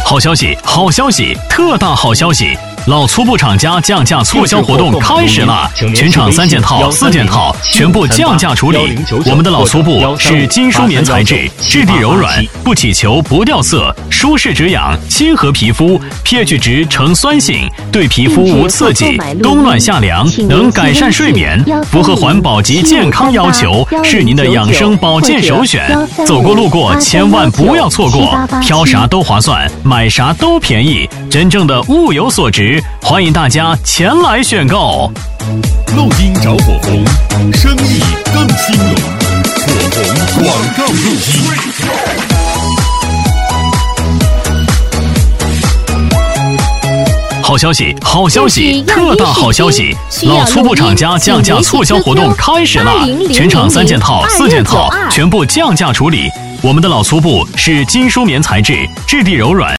好消息，好消息，特大好消息！老粗布厂家降价促销活动开始了，全场3件套、4件套全部降价处理。我们的老粗布是金属棉材质，质地柔软，不起球，不掉色，舒适止痒，亲和皮肤 ，pH 值呈酸性，对皮肤无刺激，冬暖夏凉，能改善睡眠，符合环保及健康要求，是您的养生保健首选。走过路过千万不要错过，挑啥都划算，买啥都便宜，真正的物有所值。欢迎大家前来选购。 录音找火红，生意更兴隆。火红广告录音。 好消息，好消息，特大好消息！老粗布厂家降价促销活动开始了，全场3件套、4件套全部降价处理。我们的老粗布是金属棉材质，质地柔软。